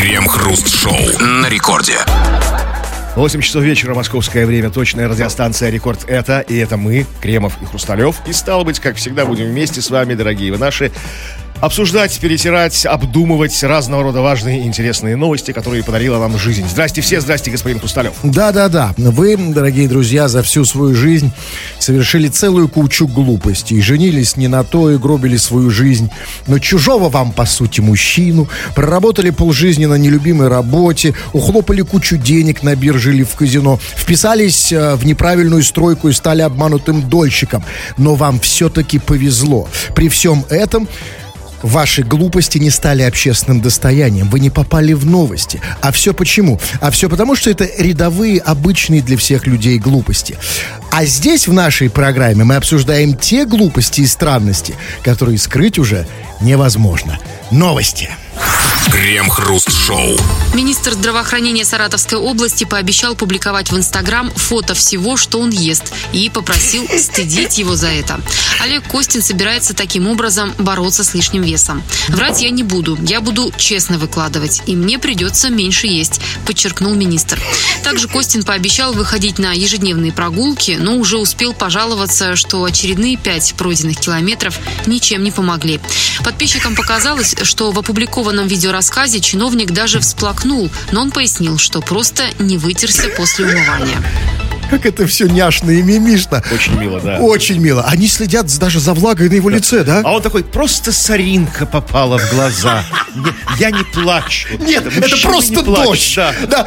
Крем-хруст-шоу на рекорде. 8 часов вечера, московское время, точная радиостанция «Рекорд» это, и это мы, Кремов и Хрусталев. И стало быть, как всегда, будем вместе с вами, дорогие вы наши, обсуждать, перетирать, обдумывать разного рода важные и интересные новости, которые подарила нам жизнь. Здрасте все, здрасте, господин Хрусталев. Да. Вы, дорогие друзья, за всю свою жизнь совершили целую кучу глупостей. Женились не на то и гробили свою жизнь, но чужого вам, по сути, мужчину. Проработали полжизни на нелюбимой работе, ухлопали кучу денег на бирже или в казино, вписались в неправильную стройку и стали обманутым дольщиком. Но вам все-таки повезло. При всем этом ваши глупости не стали общественным достоянием. Вы не попали в новости. А все почему? А все потому, что это рядовые, обычные для всех людей глупости. А здесь, в нашей программе, мы обсуждаем те глупости и странности, которые скрыть уже невозможно. Новости. Крем-хруст-шоу. Министр здравоохранения Саратовской области пообещал публиковать в Инстаграм фото всего, что он ест, и попросил стыдить его за это. Олег Костин собирается таким образом бороться с лишним весом. Врать я не буду, я буду честно выкладывать, и мне придется меньше есть, подчеркнул министр. Также Костин пообещал выходить на ежедневные прогулки, но уже успел пожаловаться, что очередные 5 пройденных километров ничем не помогли. Подписчикам показалось, что в опубликованном видеорассказе чиновник даже всплакнул, но он пояснил, что просто не вытерся после умывания. Как это все няшно и мимишно. Очень мило, да. Очень мило. Они следят даже за влагой на его лице, да? А он такой, просто соринка попала в глаза. Я не плачу. Нет, это просто дождь. Да.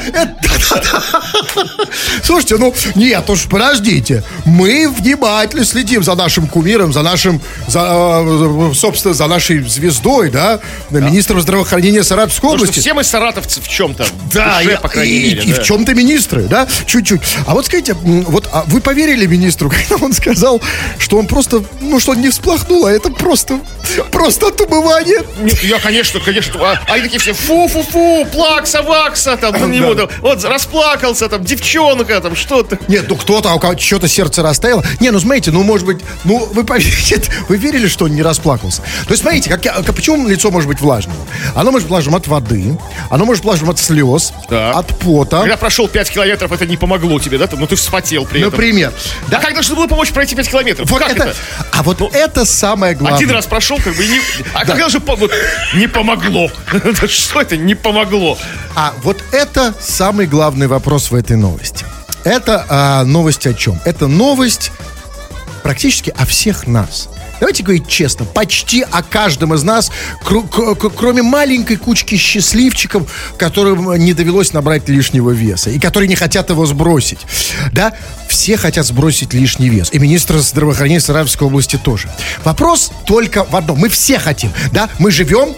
Слушайте, нет уж, подождите. Мы внимательно следим за нашим кумиром, собственно, за нашей звездой, да? Министром здравоохранения Саратовской области. Все мы саратовцы в чем-то. Да, по крайней мере. И в чем-то министры, да? Чуть-чуть. А вот скажите, вы поверили министру, когда он сказал, что он просто, что он не всплакнул, а это просто от умывания? Нет, я, конечно. Они такие все, фу-фу-фу, плакса-вакса, там, на него, там, вот, расплакался, там, девчонка, там, что-то. Нет, кто-то, у кого-то что-то сердце растаяло. Смотрите, может быть, вы поверите, вы верили, что он не расплакался? То есть, смотрите, почему лицо может быть влажным? Оно может быть влажным от воды, оно может быть влажным от слез, от пота. Когда прошел 5 километров, это не помогло тебе, да? Ты вспотел при этом. Например. Да как должно было помочь пройти 5 километров? Вот это? А вот это самое главное. Один раз прошел, как бы, и не... А когда же не помогло? Что это не помогло? А вот это самый главный вопрос в этой новости. Это новость о чем? Это новость практически о всех нас. Давайте говорить честно, почти о каждом из нас, кроме маленькой кучки счастливчиков, которым не довелось набрать лишнего веса, и которые не хотят его сбросить. Да, все хотят сбросить лишний вес. И министр здравоохранения Саратовской области тоже. Вопрос только в одном. Мы все хотим, да? Мы живем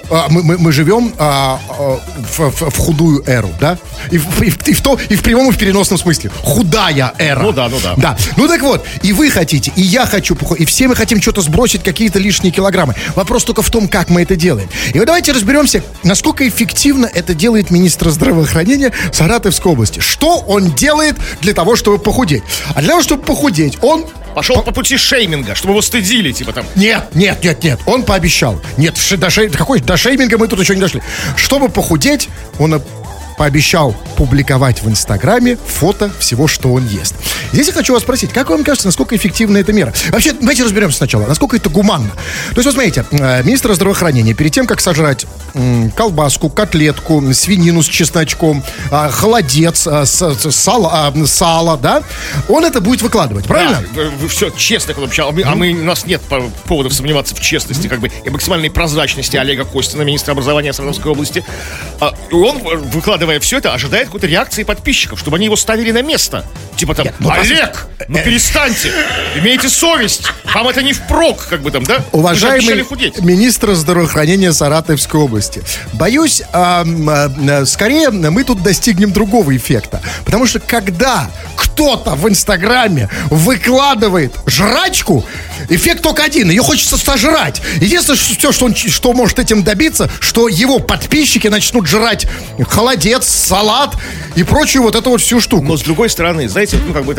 в худую эру, да? И в прямом и в переносном смысле. Худая эра. Ну да. Да. Так вот, и вы хотите, и я хочу, и все мы хотим что-то сбросить, какие-то лишние килограммы. Вопрос только в том, как мы это делаем. И вот давайте разберемся, насколько эффективно это делает министр здравоохранения Саратовской области. Что он делает для того, чтобы похудеть? А для того, чтобы похудеть, он... Пошел по пути шейминга, чтобы его стыдили, типа там. Нет. Он пообещал. Нет, до шейминга мы тут еще не дошли. Чтобы похудеть, он пообещал публиковать в Инстаграме фото всего, что он ест. Здесь я хочу вас спросить, как вам кажется, насколько эффективна эта мера? Вообще, давайте разберемся сначала, насколько это гуманно. То есть, вот смотрите, министр здравоохранения перед тем, как сожрать колбаску, котлетку, свинину с чесночком, холодец, сало, да, он это будет выкладывать, правильно? Да, все честно, у нас нет поводов сомневаться в честности, как бы, и максимальной прозрачности Олега Костина, министра образования Саратовской области. И он, выкладывая все это, ожидает какой-то реакции подписчиков, чтобы они его ставили на место. Типа там, Олег, перестаньте, имейте совесть, вам это не впрок, как бы там, да? Уважаемый министр здравоохранения Саратовской области, боюсь, скорее мы тут достигнем другого эффекта. Потому что когда кто-то в Инстаграме выкладывает жрачку, эффект только один. Ее хочется сожрать. Единственное, что может этим добиться, что его подписчики начнут жрать холодец, салат и прочую вот эту вот всю штуку. Но с другой стороны, знаете,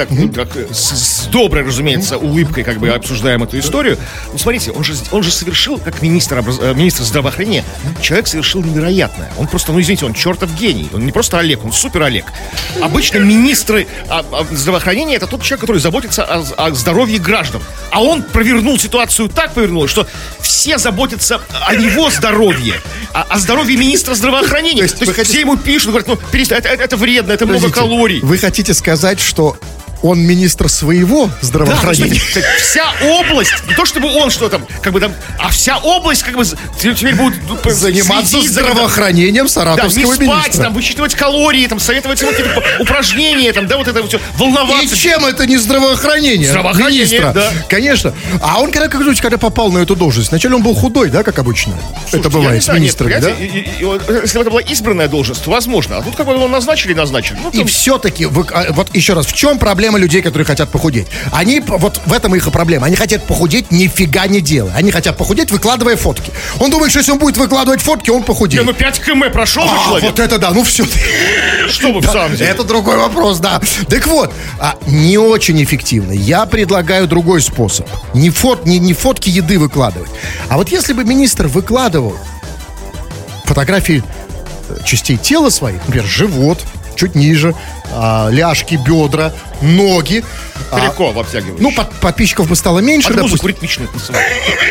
с доброй, разумеется, улыбкой обсуждаем эту историю. Ну, смотрите, он же совершил, как министр здравоохранения, человек совершил невероятное. Он просто, извините, он чертов гений. Он не просто Олег, он супер Олег. Обычно министры здравоохранения — это тот человек, который заботится о здоровье граждан. А он провернул ситуацию так, что все заботятся о его здоровье, о здоровье министра здравоохранения. То есть все ему пишут, говорят, перестань, это вредно, это много калорий. Вы хотите сказать, что он министр своего здравоохранения? Да, вся область, не то чтобы он что-то а вся область теперь будет заниматься здравоохранением саратовского министра. Не спать, высчитывать калории, советовать ему какие-то упражнения, вот это все, волноваться. И чем это не здравоохранение? Здравоохранение, министра? Да. Конечно. А он когда попал на эту должность, вначале он был худой, да, как обычно? Слушайте, это бывает с министрами, да? Если бы это была избранная должность, то возможно. А тут его назначили. И все-таки, вот еще раз, в чем проблема людей, которые хотят похудеть? Они, вот в этом их и проблема. Они хотят похудеть, нифига не делая. Они хотят похудеть, выкладывая фотки. Он думает, что если он будет выкладывать фотки, он похудеет. 5 км прошел же человек. Вот это да, все. Что вы в самом деле? Это другой вопрос, да. Так вот, не очень эффективно. Я предлагаю другой способ. Не фотки еды выкладывать. А вот если бы министр выкладывал фотографии частей тела своих, например, живот, чуть ниже, ляжки, бедра, ноги. Далеко обтягиваешь. Подписчиков бы стало меньше. Музыку ритмичную танцевать.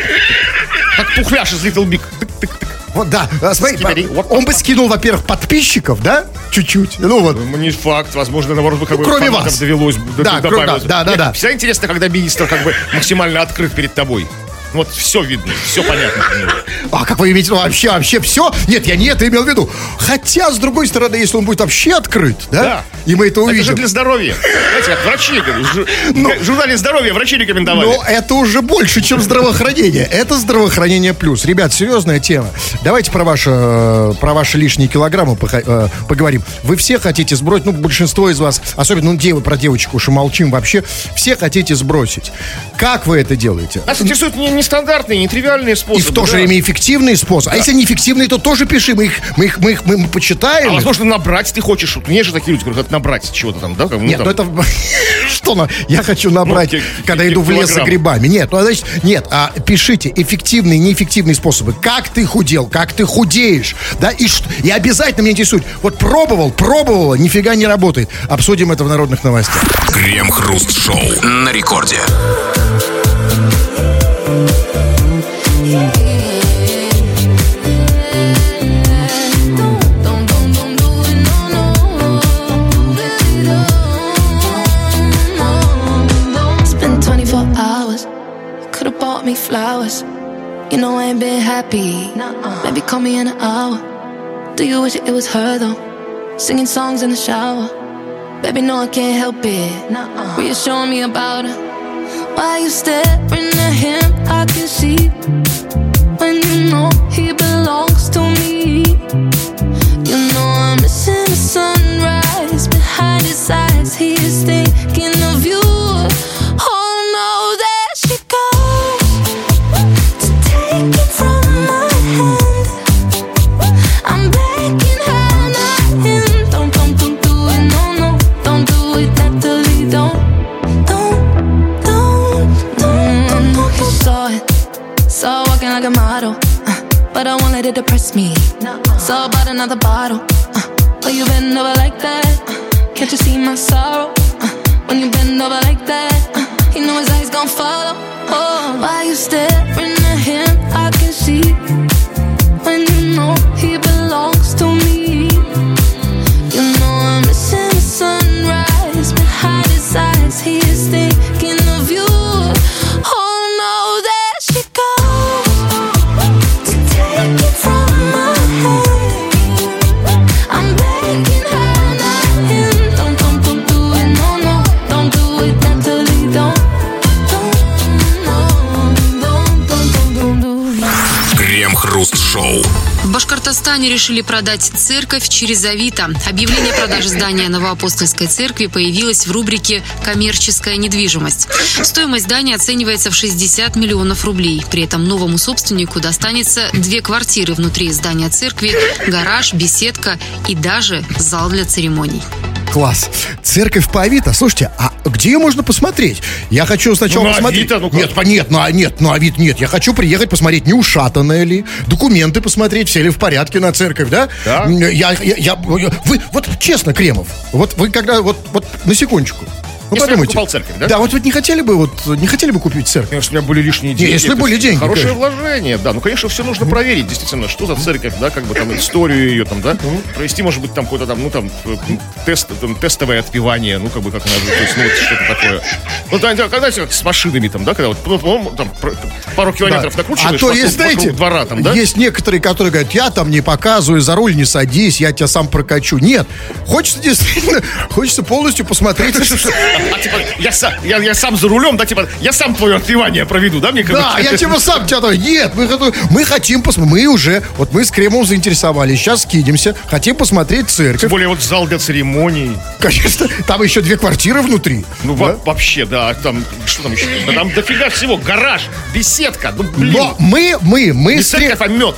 Как Пухляш из Little Big. Вот, да. Смотри, он бы скинул, во-первых, подписчиков, да? Чуть-чуть. Не факт. Возможно, наоборот, бы кроме вас. Довелось. Да. Всегда интересно, когда министр максимально открыт перед тобой. Вот все видно, все понятно. Как вы имеете? Вообще все? Нет, я не это имел в виду. Хотя, с другой стороны, если он будет вообще открыт, да? И мы это увидим. Это же для здоровья. Знаете, как врачи, в журнале «Здоровье» врачи рекомендовали. Но это уже больше, чем здравоохранение. Это здравоохранение плюс. Ребят, серьезная тема. Давайте про ваши лишние килограммы поговорим. Вы все хотите сбросить, большинство из вас, особенно, про девочек уж и молчим вообще, все хотите сбросить. Как вы это делаете? Нас интересует нестандартные, нетривиальные способы. И в то же время эффективные способы. А если не эффективные, то тоже пиши. Мы их почитаем. А возможно, набрать ты хочешь. Есть же такие люди, которые хотят набрать чего-то там, да? Нет, это... Что? Я хочу набрать, когда иду в лес за грибами. Нет, пишите эффективные, неэффективные способы. Как ты худел, как ты худеешь. Да, и обязательно меня интересует. Вот пробовала, нифига не работает. Обсудим это в народных новостях. Крем-хруст-шоу на рекорде. Spent 24 hours, could've bought me flowers. You know I ain't been happy. Maybe call me in an hour. Do you wish it was her though? Singing songs in the shower. Baby, no, I can't help it. Reassuring me about her. Why you staring at him? I can see when you know he belongs to me. You know I'm missing the sunrise behind his eyes. He is thinking of you. Oh no, there she goes to take it from my hand. I'm begging her, not him. Don't do it, no, don't do it, Natalie, don't. Saw walking like a model, but I won't let it depress me. Saw about another bottle, but you bend over like that. Can't you see my sorrow? When you bend over like that, you know his eyes gon' follow. Oh, why you staring at him? I can see when you know he belongs to me. You know I'm missing the sunrise behind his eyes. He is thinking of you. Oh no, there she goes to take it from my hand. I'm begging her, not him. Don't do it, no, don't do it, Natalie, don't do it. Крем-хруст-шоу. В Башкортостане Ватикане решили продать церковь через Авито. Объявление о продаже здания Новоапостольской церкви появилось в рубрике «Коммерческая недвижимость». Стоимость здания оценивается в 60 миллионов рублей. При этом новому собственнику достанется 2 квартиры внутри здания церкви, гараж, беседка и даже зал для церемоний. Класс. Церковь по Авито. Слушайте, а где ее можно посмотреть? Я хочу сначала посмотреть. Авито, на Авито нет. Я хочу приехать посмотреть, не ушатанная ли, документы посмотреть, все ли в порядке на церковь, да? Да. Вы, вот честно, Кремов, вот вы когда, вот на секундочку. Ну, если подумайте. я покупал церковь, да? Да, вот не хотели бы купить церковь? Конечно, у меня были лишние деньги. Если были деньги, хорошее конечно. вложение, да. Ну, конечно, все нужно проверить, действительно, что за церковь, да, как бы там историю ее там, да. Провести, может быть, там какое-то там, тестовое отпевание, как бы как надо, то есть, вот что-то такое. Ну, когда как с машинами там, да, когда вот, там, пару километров накручиваешь, то есть, знаете, двора там, да? Есть некоторые, которые говорят, я там не показываю, за руль не садись, я тебя сам прокачу. Нет, хочется полностью посмотреть. Я сам за рулем, да, типа, я сам твое отпевание проведу, да, мне кажется? Да, я типа сам тебя... Нет, мы хотим посмотреть, мы уже, вот мы с Кремом заинтересовались, сейчас скидемся, хотим посмотреть церковь. Тем более вот зал для церемоний. Конечно, там еще 2 квартиры внутри. Ну, да? Вообще, да, там, что там еще? Да, там дофига всего, гараж, беседка, ну, блин. Но мы Не церковь, а мед.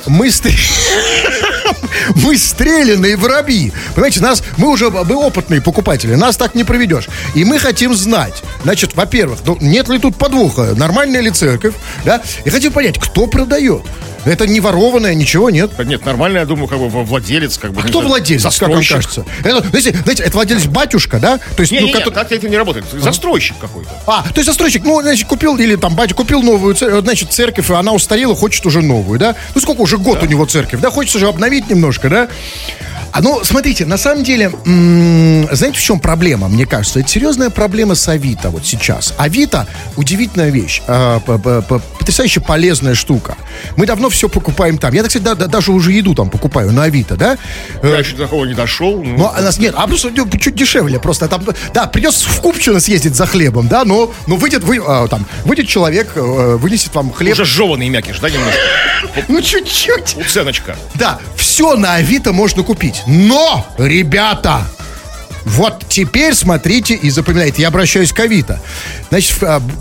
Мы стреляные воробьи. Понимаете, мы опытные покупатели, нас так не проведешь. И мы хотим знать, значит, во-первых, нет ли тут подвоха, нормальная ли церковь, да? И хотим понять, кто продает. Это не ворованное, ничего нет. Нет, нормально, я думаю, как бы владелец, как бы. А кто владелец, как вам кажется? Знаете, это владелец батюшка, да? То есть, так это не работает. Застройщик какой-то. То есть застройщик, значит, купил, или там батя купил новую церковь, значит, церковь, и она устарела, хочет уже новую, да? Ну, сколько уже год у него церковь, да? Хочется же обновить немножко, да? Смотрите, на самом деле, знаете, в чем проблема, мне кажется? Это серьезная проблема с Авито вот сейчас. Авито – удивительная вещь, потрясающе полезная штука. Мы давно все покупаем там. Я, кстати, даже уже еду там покупаю на Авито, да? Я еще до такого не дошел. Но у нас нет, просто чуть дешевле просто. Там, да, придется в Купчино съездить за хлебом, да, но выйдет человек, вынесет вам хлеб. Уже жеванный мякиш, да, немножко? Ну, чуть-чуть. Уценочка. Да, все на Авито можно купить. Но, ребята, вот теперь смотрите и запоминайте. Я обращаюсь к Авито. Значит,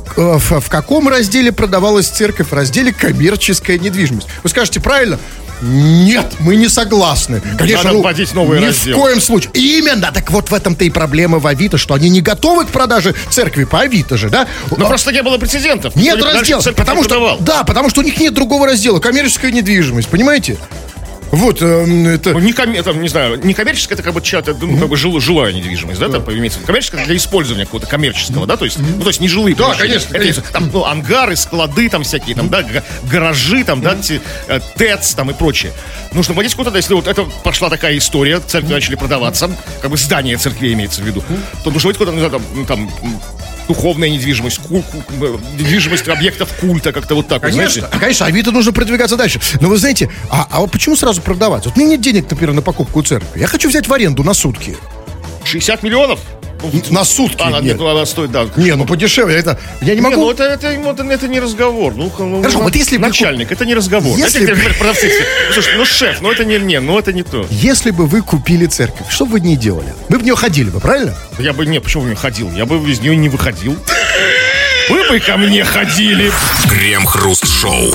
в каком разделе продавалась церковь? В разделе «Коммерческая недвижимость». Вы скажете, правильно? Нет, мы не согласны. Конечно, надо вводить новый раздел. Ни в коем случае. Именно, так вот в этом-то и проблема в Авито, что они не готовы к продаже церкви по Авито же, да? Но просто не было прецедентов. Нет раздела, потому что у них нет другого раздела. Коммерческая недвижимость, понимаете? Вот, это... не знаю, не коммерческая, это как бы чья-то, как бы жилая недвижимость, да, там имеется. Коммерческая для использования какого-то коммерческого, да, то есть, то есть не жилые. Да, конечно. Там, ангары, склады там всякие, там, да, гаражи, там, да, ТЭЦ, там и прочее. Нужно вводить куда-то, если вот это пошла такая история, церкви начали продаваться, как бы здание церкви имеется в виду, то нужно вводить куда-то, там, духовная недвижимость, недвижимость объектов культа, как-то вот так. Конечно, конечно, Авито нужно продвигаться дальше. Но вы знаете, а вот почему сразу продавать? Вот мне нет денег, например, на покупку церкви. Я хочу взять в аренду на сутки. 60 миллионов? На сутки. Нет, она стоит, да. Не, подешевле. Это я не могу. Ну это не разговор. Хорошо, вот если начальник, это не разговор. Если продавцы, слушай, шеф, это не то. Если бы вы купили церковь, что бы вы в ней делали? Вы в нее ходили бы, правильно? Почему в нее ходил? Я бы из нее не выходил. Вы бы ко мне ходили. Крем-хруст-шоу.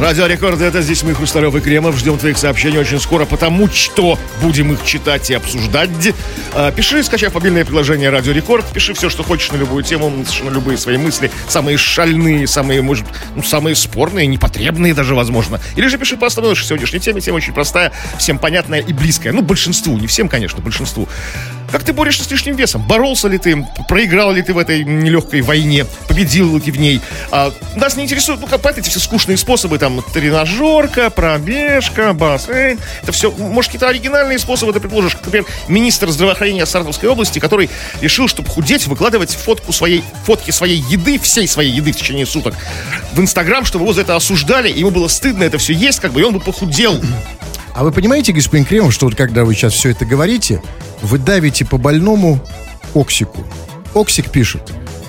Радио Рекорд, это здесь мы, Хрусталев и Кремов. Ждем твоих сообщений очень скоро, потому что будем их читать и обсуждать. Пиши, скачав мобильное приложение Радио Рекорд. Пиши все, что хочешь на любую тему, на любые свои мысли. Самые шальные, самые, может, самые спорные, непотребные даже, возможно. Или же пиши по основной нашей сегодняшней теме. Тема очень простая, всем понятная и близкая. Ну, большинству, не всем, конечно, большинству. Как ты борешься с лишним весом? Боролся ли ты? Проиграл ли ты в этой нелегкой войне? Победил ли ты в ней? Нас не интересуют, ну, как эти все скучные способы, там, тренажерка, пробежка, бассейн. Это все, может, какие-то оригинальные способы ты предложишь. Например, министр здравоохранения Саратовской области, который решил, чтобы худеть, выкладывать фотки своей еды, всей своей еды в течение суток в Инстаграм, чтобы его за это осуждали, и ему было стыдно это все есть, как бы, и он бы похудел. А вы понимаете, господин Кремов, что вот когда вы сейчас все это говорите, вы давите по больному Оксику. Оксик пишет: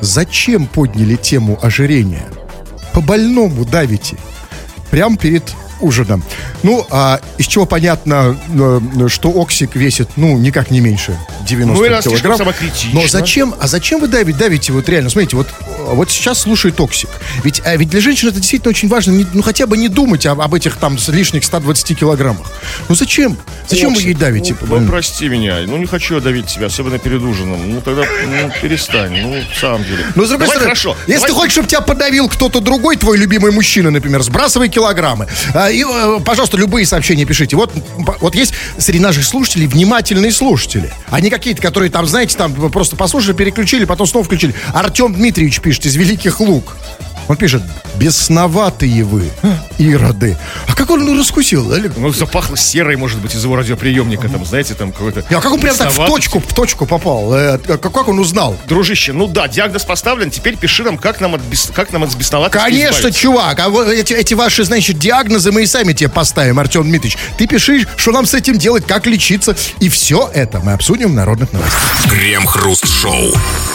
зачем подняли тему ожирения? По больному давите. Прям перед ужином. Ну, из чего понятно, что Оксик весит, никак не меньше 90 килограмм. Но зачем вы давите вот реально? Смотрите, вот сейчас слушает Оксик. Ведь для женщин это действительно очень важно, хотя бы не думать об этих там лишних 120 килограммах. Ну зачем? Зачем Оксик, вы ей давите? Прости меня, не хочу я давить тебя, особенно перед ужином. Тогда перестань, в самом деле. Ну, с другой стороны, хорошо. Если ты хочешь, чтобы тебя подавил кто-то другой, твой любимый мужчина, например, сбрасывай килограммы. И, пожалуйста, любые сообщения пишите. Вот есть среди наших слушателей внимательные слушатели. А не какие-то, которые там, знаете, там просто послушали, переключили, потом снова включили. Артем Дмитриевич пишет из Великих Луг. Он пишет: бесноватые вы, ироды. А как он раскусил, Олег? Запахло серой, может быть, из его радиоприемника, там, знаете, там какой-то... А как он прям так в точку попал? Как он узнал? Дружище, диагноз поставлен, теперь пиши нам, как нам от бесноватости Конечно, избавиться. Чувак, а вот эти ваши, значит, диагнозы мы и сами тебе поставим, Артем Дмитриевич. Ты пиши, что нам с этим делать, как лечиться, и все это мы обсудим в народных новостях. Крем-хруст-шоу.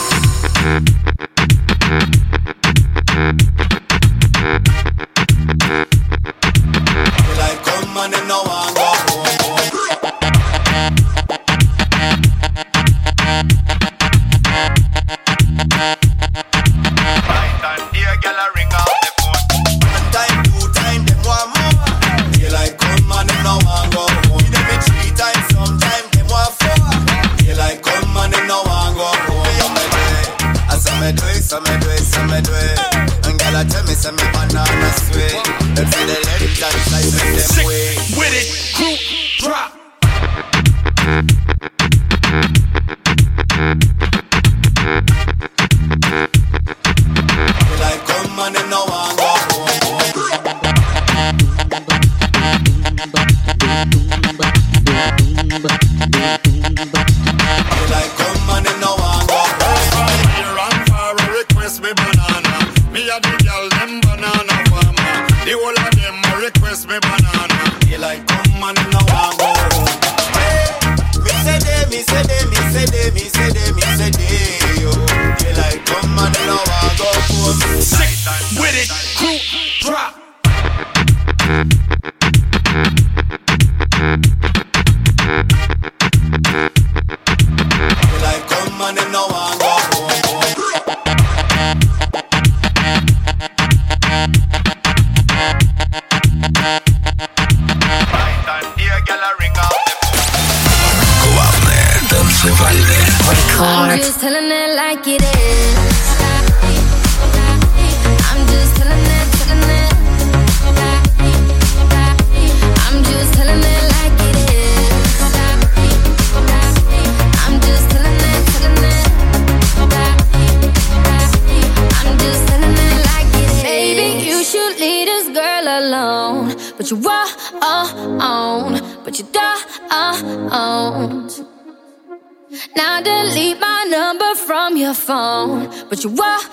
Now delete my number from your phone, but you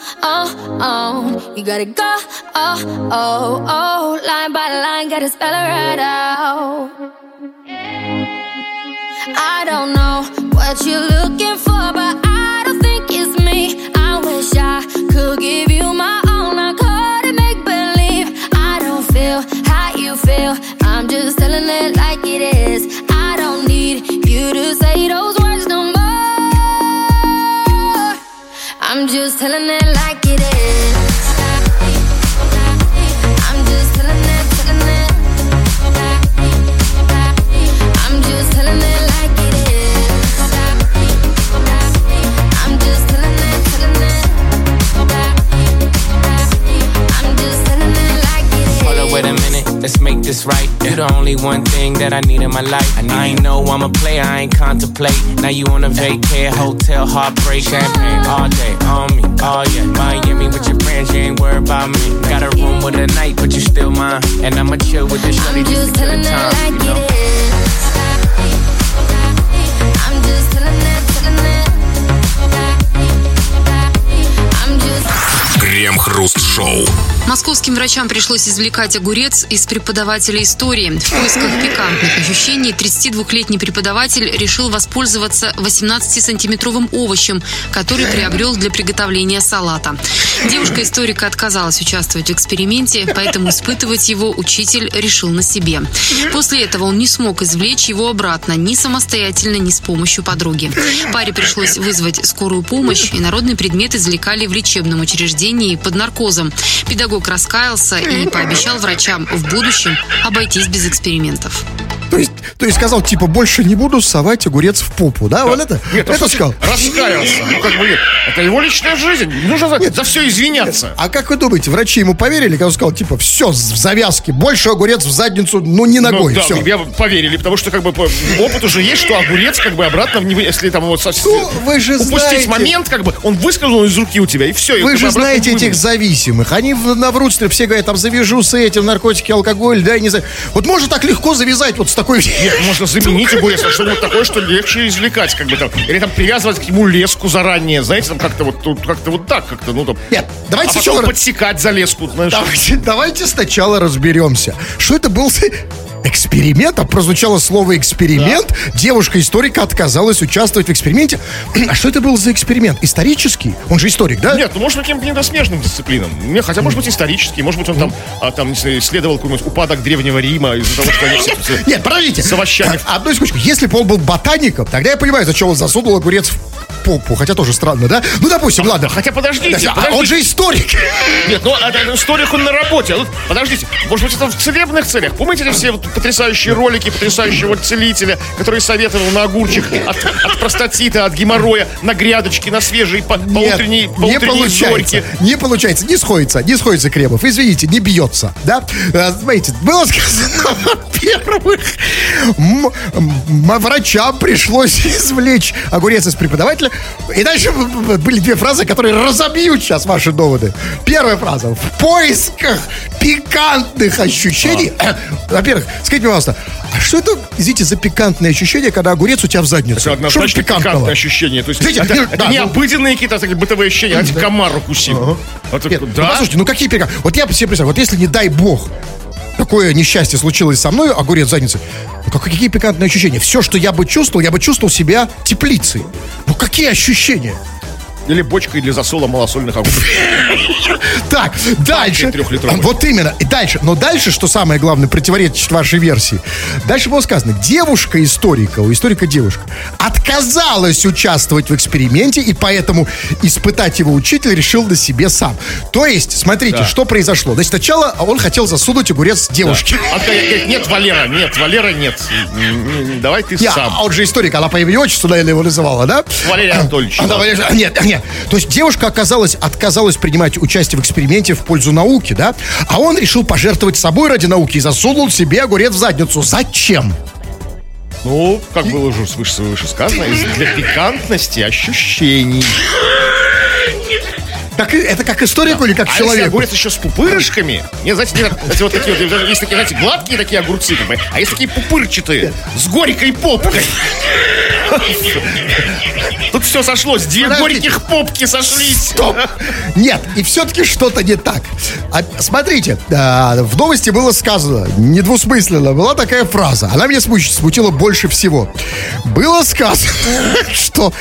you gotta go, line by line, gotta spell it right out. I don't know what you're looking for, but I don't think it's me. I wish I could give you my all, I couldn't make believe. I don't feel how you feel, I'm just telling it like it is. I don't need you to say those words no more. I'm just telling it like it is. I'm just telling it You the only one thing that I need in my life. I ain't know I'm a player, I ain't contemplate. Now you on a vacay, hotel, heartbreak, champagne all day, on me, oh yeah. Miami with your friends, you ain't worried about me. Got a room with a night, but you still mine. And I'ma chill with the shorty just to get the time, you know? I'm just telling that. Крем-хруст-шоу. Московским врачам пришлось извлекать огурец из преподавателя истории. В поисках пикантных ощущений 32-летний преподаватель решил воспользоваться 18-сантиметровым овощем, который приобрел для приготовления салата. Девушка-историка отказалась участвовать в эксперименте, поэтому испытывать его учитель решил на себе. После этого он не смог извлечь его обратно ни самостоятельно, ни с помощью подруги. Паре пришлось вызвать скорую помощь, и народный предмет извлекали в лечебном учреждении под наркозом. Педагог раскаялся и пообещал врачам в будущем обойтись без экспериментов. То есть сказал, типа, больше не буду совать огурец в попу, да? Вот это? Нет, это сказал. Раскаялся. Ну, как бы, нет, это его личная жизнь. Нужно за все извиняться. А как вы думаете, врачи ему поверили, когда он сказал, типа, все, в завязке, больше огурец в задницу, ну, не ногой, да, все. Я поверили, потому что, как бы, опыт уже есть, что огурец, как бы, обратно, если там его совсем упустить знаете, момент, как бы, он выскользнул из руки у тебя, и все. Вы же знаете этих зависимых. Они наврут, все говорят, там, завяжу с этим, наркотики, алкоголь, да, не знаю. Вот можно так легко завязать вот с такой... Нет, можно заменить огурец на что-нибудь такое, что легче извлекать, как бы там. Или там привязывать к нему леску заранее, знаете, там как-то вот так, как-то, ну там. Нет, давайте потом сначала... подсекать за леску, знаешь. Давайте сначала разберемся. Что это был за эксперимент? А прозвучало слово эксперимент. Да. Девушка-историка отказалась участвовать в эксперименте. А что это был за эксперимент? Исторический? Он же историк, да? Нет, ну может быть каким-то смежным дисциплинам. Хотя может быть исторический, может быть он там исследовал какой-нибудь упадок Древнего Рима из-за того, что они все... Нет, подождите. С овощами. Одну секундочку. Если бы он был ботаником, тогда я понимаю, зачем он засунул огурец в попу. Хотя тоже странно, да? Ну, допустим, ладно. Хотя подождите. Он же историк. Нет, ну историк он на работе. Подождите, может быть это в целебных целях? Помните все потрясающие ролики потрясающего целителя, который советовал на огурчик от простатита, от геморроя, на грядочки, на свежие утренние зорьки? Не получается, не сходится Кремов. Извините, не бьется, да? Смотрите, было сказано, во-первых, врачам пришлось извлечь огурец из преподавателя. И дальше были две фразы, которые разобьют сейчас ваши доводы. Первая фраза. В поисках пикантных ощущений. Во-первых, скажите, пожалуйста, а что это, извините, за пикантные ощущения, когда огурец у тебя в задницу? Это однозначно пикантное ощущение. То есть это не обыденные какие-то бытовые ощущения, а тебе комар укусил. Нет, ну, послушайте, ну какие пикантные? Вот я себе представляю, вот если, не дай бог, такое несчастье случилось со мной, огурец в заднице, ну какие пикантные ощущения? Все, что я бы чувствовал себя теплицей. Ну какие ощущения? Или бочкой для засола малосольных огурцов. Так, дальше. Вот именно. И дальше. Но дальше, что самое главное, противоречит вашей версии. Дальше было сказано, девушка-историка, у историка девушка, отказалась участвовать в эксперименте, и поэтому испытать его учитель решил на себе сам. То есть, смотрите, что произошло. Значит, сначала он хотел засунуть огурец девушке. Нет, Валера, нет. Давай ты сам. Он же историк, она по имени отчеству, наверное, его называла, да? Валерий Анатольевич. Нет. То есть девушка отказалась принимать участие в эксперименте в пользу науки, да? А он решил пожертвовать собой ради науки и засунул себе огурец в задницу. Зачем? Ну, как было уже выше сказано, для пикантности ощущений. Так это как историку или как человеку? Если огурец еще с пупырышками? Нет, знаете, вот такие вот, есть такие, знаете, гладкие такие огурцы, как бы, а есть такие пупырчатые, с горькой попкой. Тут все сошлось, две горьких попки сошлись. Стоп! Нет, и все-таки что-то не так. Смотрите, в новости было сказано, недвусмысленно, была такая фраза. Она меня смутила больше всего. Было сказано, что,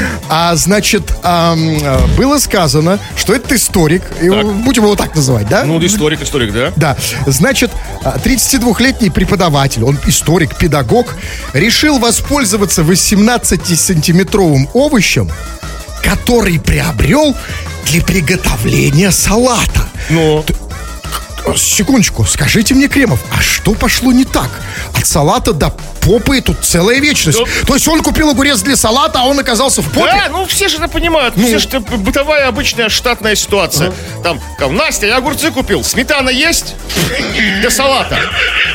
было сказано, что этот историк, будем его так называть, да? Ну, историк, да? Да, значит, 32-летний преподаватель, он историк, педагог, решил воспользоваться 18-сантиметровым овощем, который приобрел для приготовления салата. Ну... Секундочку, скажите мне, Кремов, а что пошло не так? От салата до попы тут целая вечность. То есть он купил огурец для салата, а он оказался в попе? Да, ну все же это понимают. Все же это бытовая, обычная, штатная ситуация. Там, Настя, я огурцы купил. Сметана есть? Для салата.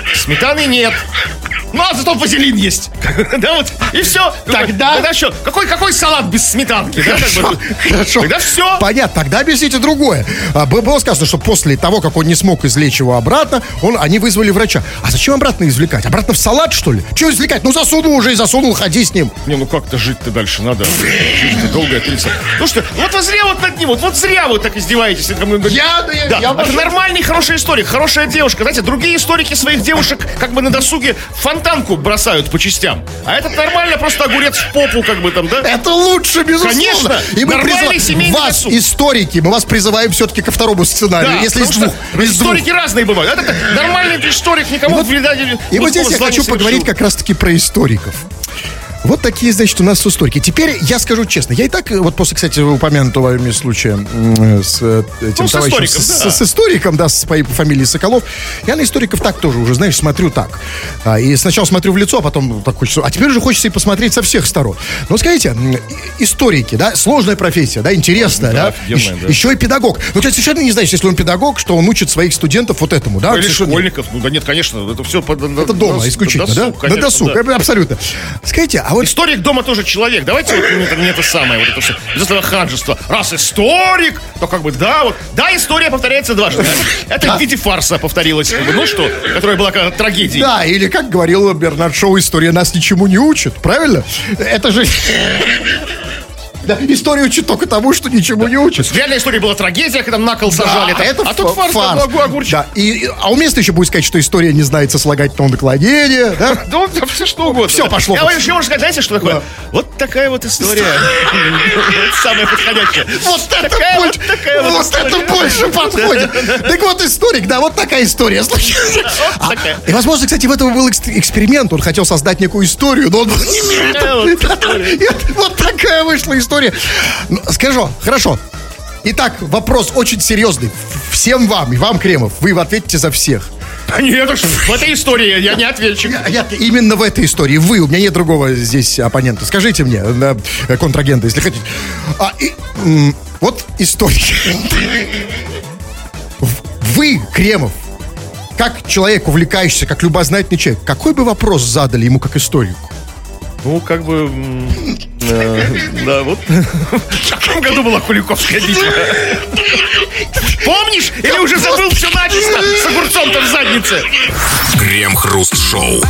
Сметаны нет. Ну, а зато вазелин есть. Да, вот, и все. Тогда что? Какой салат без сметанки? Хорошо. Тогда все. Понятно, тогда объясните другое. Было сказано, что после того, как он не смог извлечь его обратно, они вызвали врача. А зачем обратно извлекать? Обратно в салат, что ли? Чего извлекать? Ну, засунул уже и засунул, ходи с ним. Не, ну как-то жить-то дальше надо. Жизнь-то долгая, 30. Ну что, вот вы зря вот над ним, вот зря вы так издеваетесь. Это нормальный, хороший историк, хорошая девушка. Знаете, другие историки своих девушек как бы на досуге фонтанку бросают по частям. А этот нормально, просто огурец в попу, как бы там, да? Это лучше, безусловно. Конечно. И мы Нормальный семейный вас, досуг. историки, мы вас призываем все-таки ко второму сценарию. Да, если из двух. Историки разные бывают. Это нормальный историк, никому вреда не... И вот здесь я хочу поговорить как раз-таки про историков. Вот такие, значит, у нас историки. Теперь я скажу честно, я и так, вот после, кстати, упомянутого вами случая с этим товарищем, с историком, да, с по фамилии Соколов, я на историков так тоже уже, знаешь, смотрю так. И сначала смотрю в лицо, а потом так хочется, а теперь уже хочется и посмотреть со всех сторон. Но скажите, историки, да, сложная профессия, да, интересная, да, еще и педагог. Ну, ты совершенно не знаешь, если он педагог, что он учит своих студентов вот этому, да? Или школьников, ну да нет, конечно, это все... Это дома исключительно, да? На досуг, абсолютно. Скажите, а вот... Историк дома тоже человек. Давайте вот не это самое, вот это все. Без этого ханжества. Раз историк, то как бы да, вот. Да, история повторяется дважды. Это в виде фарса повторилось. Ну что, которая была как трагедией. Да, или как говорил Бернард Шоу, история нас ничему не учит. Правильно? Это же... Да, история учит только тому, что ничему не учит. Реальная история была трагедия, когда на кол сажали. А тут фарс. Да. А уместно еще будет сказать, что история не знает сослагательного наклонения. Да, да все что угодно. Все пошло. Я еще можно сказать, знаете, что такое? Вот такая вот история. Самая подходящая. Вот это больше подходит. Так вот, историк, да, вот такая история случилась. И, возможно, кстати, в этом был эксперимент. Он хотел создать некую историю, но он был не вот такая вышла история. Скажу, хорошо. Итак, вопрос очень серьезный. Всем вам, и вам, Кремов, вы ответите за всех. Нет, в этой истории я не ответчик. Именно в этой истории вы, у меня нет другого здесь оппонента. Скажите мне, контрагента, если хотите. Вот историк. Вы, Кремов, как человек, увлекающийся, как любознательный человек, какой бы вопрос задали ему как историку? Ну, как бы... Да, вот. В каком году была Куликовская битва? Помнишь? Или уже забыл все начисто с огурцом-то в заднице? Крем-хруст-шоу.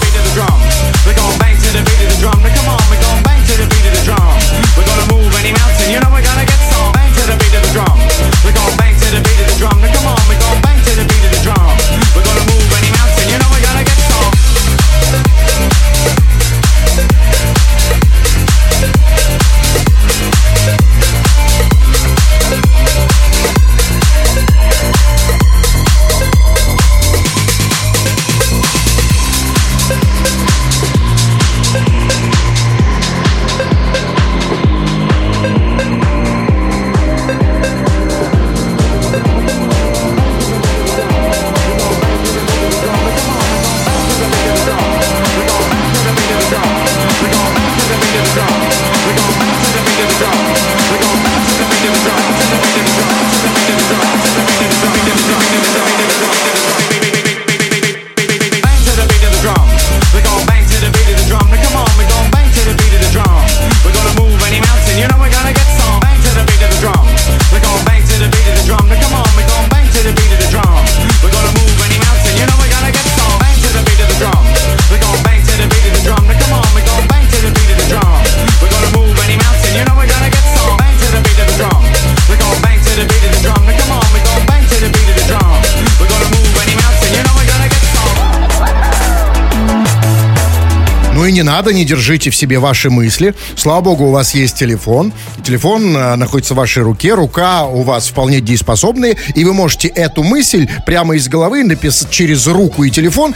Не надо, не держите в себе ваши мысли. Слава богу, у вас есть телефон. Телефон находится в вашей руке. Рука у вас вполне дееспособная. И вы можете эту мысль прямо из головы написать через руку и телефон,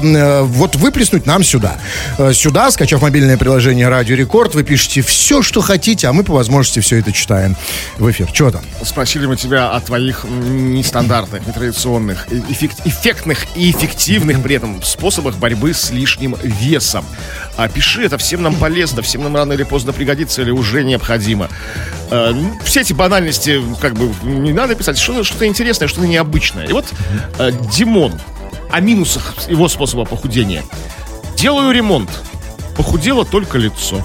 вот выплеснуть нам сюда. Сюда, скачав мобильное приложение «Радио Рекорд», вы пишете все, что хотите, а мы по возможности все это читаем в эфир. Чего там? Спросили мы тебя о твоих нестандартных, нетрадиционных, эффектных и эффективных при этом способах борьбы с лишним весом. А пиши, это всем нам полезно, всем нам рано или поздно пригодится или уже необходимо. Все эти банальности, как бы, не надо писать, что-то интересное, что-то необычное. И вот Димон о минусах его способа похудения. Делаю ремонт. Похудело только лицо.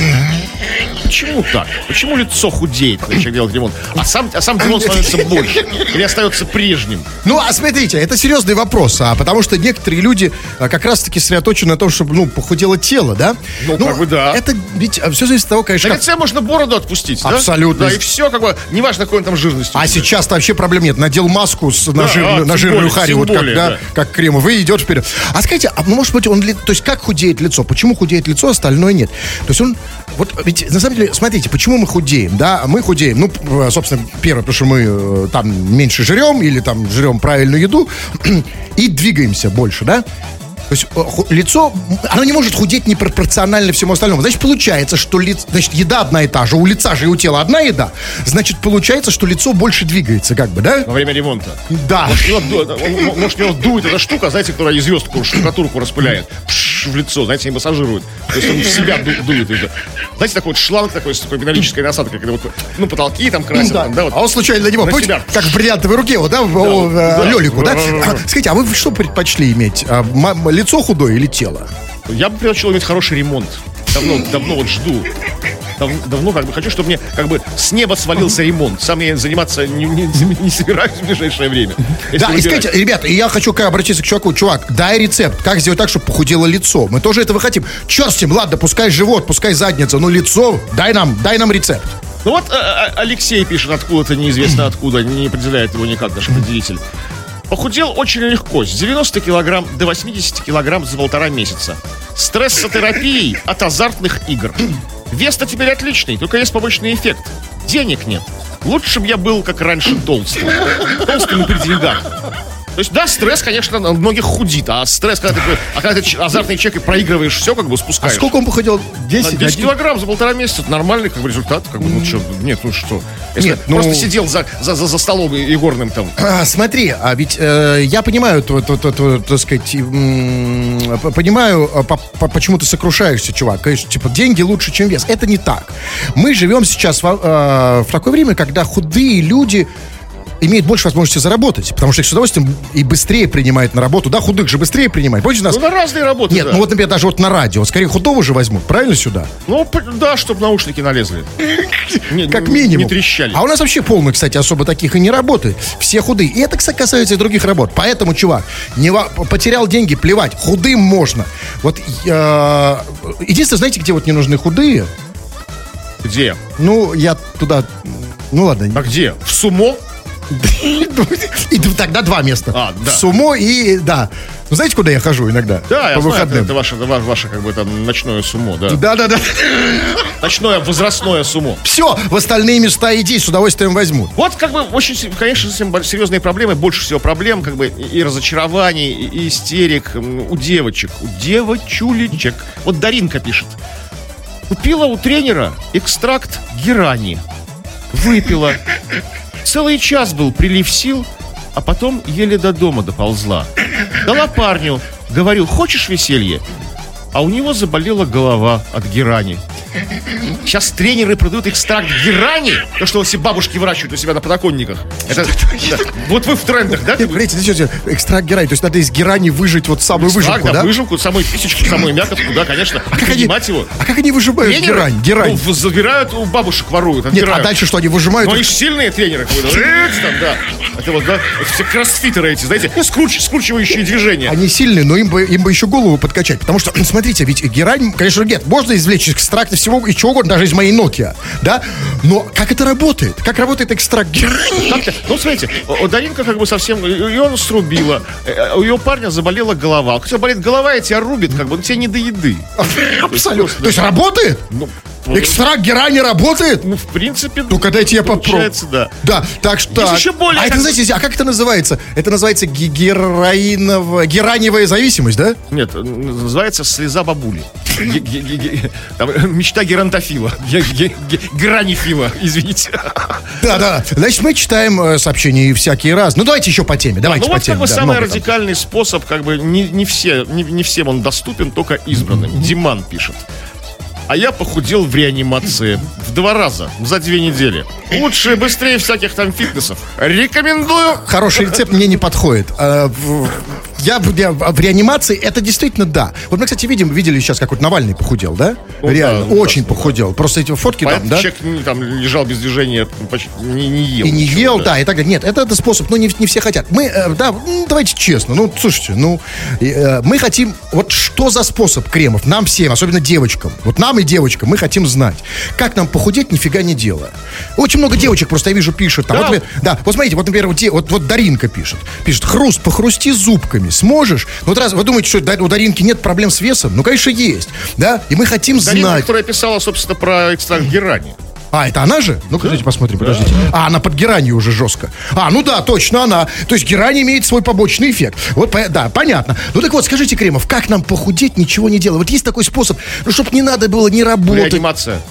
Почему так? Почему лицо худеет, когда человек делает ремонт? А сам Димон становится больше? Или остается прежним? Ну, а смотрите, это серьезный вопрос, потому что некоторые люди как раз-таки сосредоточены на том, чтобы, похудело тело, да? Ну, как бы да. Это ведь все зависит от того, конечно... На лице можно бороду отпустить, да? Абсолютно. Да, и все, как бы, неважно, какой он там жирностью. А сейчас-то вообще проблем нет. Надел маску на тем жирную более, харю, тем вот более, как, да. как крему. Вы идете вперед. А скажите, может быть, то есть как худеет лицо? Почему худеет лицо, остальное нет? То есть он... Вот ведь, на самом деле, смотрите, почему мы худеем, да? Мы худеем, собственно, первое, потому что мы там меньше жрем или там жрем правильную еду и двигаемся больше, да? То есть лицо, оно не может худеть непропорционально всему остальному. Значит, получается, что еда одна и та же, у лица же и у тела одна еда. Значит, получается, что лицо больше двигается, как бы, да? Во время ремонта. Да. Может, его дует эта штука, знаете, которая звездку, штукатурку распыляет в лицо, знаете, и массажирует. То есть он в себя дует. Знаете, такой вот шланг такой с такой металлической насадкой, когда вот, потолки там красят. Да. Там, да, вот. А он случайно на него, На помните, себя. как в бриллиантовой руке, вот, да, Лёлику, да? Скажите, а вы что предпочли иметь? Лицо худое или тело? Я бы предпочел иметь хороший ремонт. Давно вот жду. Давно как бы хочу, чтобы мне как бы с неба свалился ремонт. Сам я заниматься не собираюсь в ближайшее время. Да, и скажите, ребята, я хочу обратиться к чуваку. Чувак, дай рецепт, как сделать так, чтобы похудело лицо. Мы тоже этого хотим. Черт с ним, ладно, пускай живот, пускай задница, но лицо, дай нам рецепт. Ну вот Алексей пишет откуда-то, неизвестно откуда, не определяет его никак наш определитель. Похудел очень легко, с 90 килограмм до 80 килограмм за 1,5 месяца. Стрессотерапией от азартных игр. Вес-то теперь отличный, только есть побочный эффект. Денег нет. Лучше бы я был, как раньше, толстым. Толстым и при деньгах. То есть, да, стресс, конечно, многих худит. А стресс, когда ты азартный человек и проигрываешь все, как бы спускаешь. А сколько он похудел? 10 килограмм за 1,5 месяца. Это нормальный как бы результат. Как бы, что? Если Нет, просто сидел за столом игорным там. Смотри, а ведь я понимаю, так сказать, понимаю, почему ты сокрушаешься, чувак. Конечно, типа, деньги лучше, чем вес. Это не так. Мы живем сейчас в такое время, когда худые люди имеют больше возможности заработать, потому что их с удовольствием и быстрее принимают на работу. Да, худых же быстрее принимают. Помните нас? Ну, на разные работы, Нет, да. вот, например, даже вот на радио. Скорее, худого же возьмут, правильно, сюда? Ну, да, чтобы наушники налезли. Как минимум. Не трещали. А у нас вообще полно, кстати, особо таких и не работает. Все худые. И это, кстати, касается и других работ. Поэтому, чувак, потерял деньги, плевать. Худым можно. Вот, единственное, знаете, где вот не нужны худые? Где? Ну, я туда... Ну, ладно. А где? В сумо? И тогда 2 места. Да. В сумо и, да. Ну, знаете, куда я хожу иногда? Да, я по знаю, выходным. это ваше, как бы, там, ночное сумо, да. Да. Ночное возрастное сумо. Все, в остальные места иди, с удовольствием возьмут. Вот, как бы, очень, конечно, с этим серьезные проблемы. Больше всего проблем, как бы, и разочарований, и истерик у девочек. У девочулечек. Вот Даринка пишет. Купила у тренера экстракт герани. Выпила. Целый час был прилив сил, а потом еле до дома доползла. Дала парню. Говорю, хочешь веселье? А у него заболела голова от герани. Сейчас тренеры продают экстракт герани, то, что все бабушки выращивают у себя на подоконниках. Это, да. Вот вы в трендах, да? Экстракт герани, то есть надо из герани выжать вот самую выжимку, да? Выжимку, самую писечку, самую мякотку, да, конечно. А как они выжимают герань? Ну, забирают, у бабушек воруют, отбирают. Нет, а дальше что, они выжимают? Ну, они же сильные тренеры. Да. Это вот, да, это все кроссфитеры эти, знаете, скручивающие движения. Они сильные, но им бы еще голову подкачать. Потому что, смотрите, ведь герань, конечно, нет, можно извлечь экстракт всего и чего угодно, даже из моей Nokia, да? Но как это работает? Как работает экстракт герани? Как-то, ну, смотрите, Даринка как бы совсем, ее срубила, у ее парня заболела голова. У тебя болит голова, и тебя рубит, как бы, но тебе не до еды. Абсолютно. То есть работает? Ну, экстракт герани работает? Ну, в принципе, ну-ка дайте я попробую. Получается, да. Да, так что... Есть еще более... это, знаете, а как это называется? Это называется гераневая зависимость, да? Нет, называется слеза бабули. Мечта геронтофила. Геранифила, извините. Да. Значит, мы читаем сообщения всякие раз. Ну, давайте еще по теме. Давайте по теме. Ну, вот как бы самый радикальный способ, как бы не всем он доступен, только избранным. Диман пишет. А я похудел в реанимации в 2 раза за 2 недели. Лучше и быстрее всяких там фитнесов. Рекомендую. Хороший рецепт мне не подходит. я в реанимации, это действительно да. Вот мы, кстати, видели сейчас, как вот Навальный похудел, да? Ну, реально, да, очень ужасно, похудел. Просто эти фотки там, да? Человек там лежал без движения, почти не ел. И не ничего, ел, да, и так далее. Нет, это способ, но не все хотят. Мы, давайте честно, слушайте, мы хотим, вот что за способ кремов? Нам всем, особенно девочкам, вот нам и девочкам, мы хотим знать, как нам похудеть, нифига не делая. Очень много девочек, просто я вижу, пишут. Там, вот смотрите, вот, например, вот Даринка пишет, похрусти зубками, сможешь? Вот раз вы думаете, что у Даринки нет проблем с весом? Ну, конечно, есть, да? И мы хотим Даринка, знать. которая писала, собственно, про экстракт герани. Это она же? Ну-ка, давайте посмотрим, подождите. Она под геранью уже жестко. Ну да, точно она. То есть герань имеет свой побочный эффект. Вот, да, понятно. Ну так вот, скажите, Кремов, как нам похудеть, ничего не делая? Вот есть такой способ, чтобы не надо было не работать. Реанимация.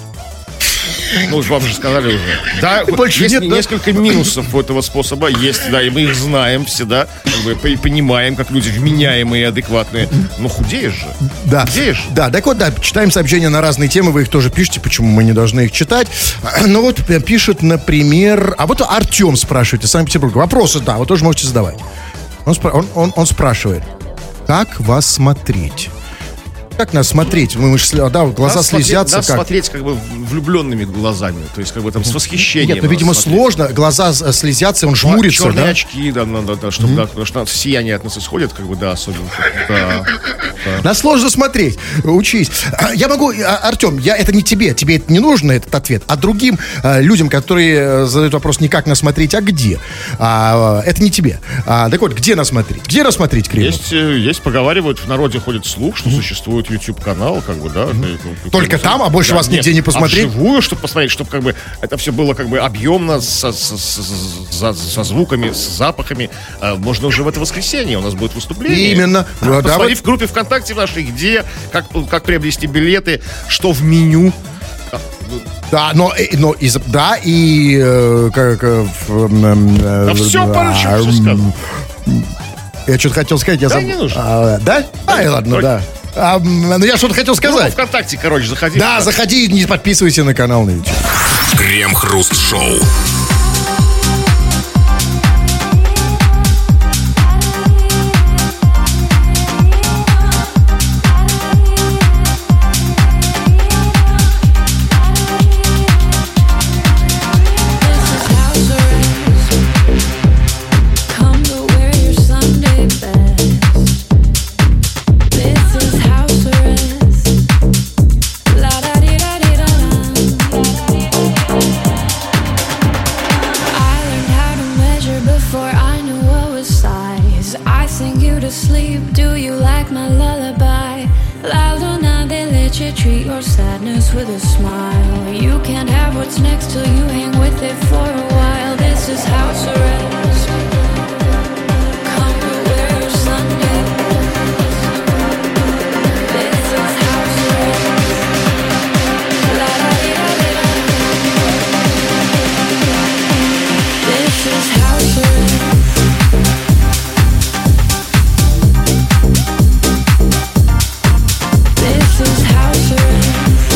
Вам же сказали уже. Да, больше есть нет, да? несколько минусов у этого способа. Есть, да, и мы их знаем все, да. И понимаем, как люди вменяемые и адекватные. Но худеешь же. Да. Худеешь. Да, так вот, да, читаем сообщения на разные темы, вы их тоже пишете, почему мы не должны их читать. Ну вот пишет, например... А вот Артем спрашивает из Санкт-Петербурга. Вопросы, да, вы тоже можете задавать. Он спрашивает, как вас смотреть? Как нас смотреть? Глаза слезятся. Нас смотреть как бы влюбленными глазами. То есть как бы там с восхищением. Нет, видимо, сложно. Глаза слезятся, он жмурится, черные да? очки, да, чтобы, потому что сияние от нас исходит, как бы, да, особенно. Да. Нас сложно смотреть. Учись. Я могу, Артем, это не тебе это не нужно, этот ответ, а другим людям, которые задают вопрос не как нас смотреть, а где. Это не тебе. Так вот, где нас смотреть? Где нас смотреть, Кремов? Есть, поговаривают, в народе ходит слух, что существует YouTube-канал, как бы, да. Только там, а больше вас нигде не посмотреть? Вживую, чтобы посмотреть, чтобы как бы это все было как бы объемно, со звуками, с запахами. Можно уже в это воскресенье, у нас будет выступление. Именно. Посмотри в группе ВКонтакте нашей, где, как приобрести билеты, что в меню. Да, все, поручу, все сказано. Я что-то хотел сказать, я забыл. Не нужно. Да? Ладно, да. Я что-то хотел сказать. ВКонтакте, заходи. Да, заходи, не подписывайся на канал на YouTube. Крем-хруст-шоу. With a smile, you can't have what's next till you hang with it for a while. This is house arrest. Come to wear your Sunday. This is house arrest. La da di da di da. This is house arrest. This is house arrest.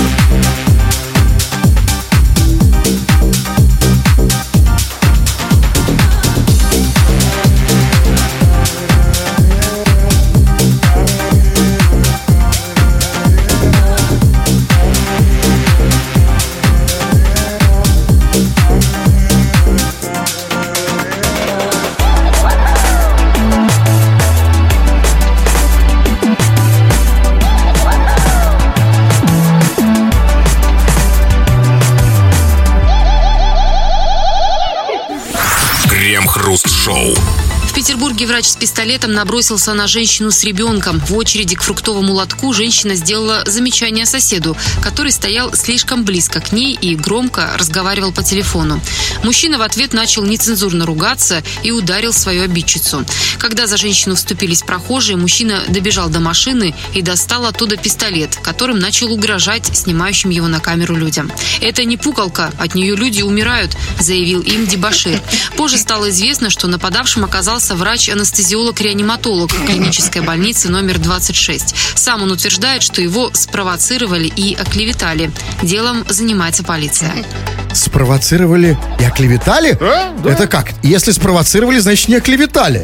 Крем-хруст-шоу. В Петербурге врач с пистолетом набросился на женщину с ребенком. В очереди к фруктовому лотку женщина сделала замечание соседу, который стоял слишком близко к ней и громко разговаривал по телефону. Мужчина в ответ начал нецензурно ругаться и ударил свою обидчицу. Когда за женщину вступились прохожие, мужчина добежал до машины и достал оттуда пистолет, которым начал угрожать снимающим его на камеру людям. «Это не пукалка, от нее люди умирают», заявил им дебошир. Позже стало известно, что нападавшим оказался врач-анестезиолог-реаниматолог клинической больницы номер 26. Сам он утверждает, что его спровоцировали и оклеветали. Делом занимается полиция. Спровоцировали и оклеветали? Да. Это как? Если спровоцировали, значит не оклеветали.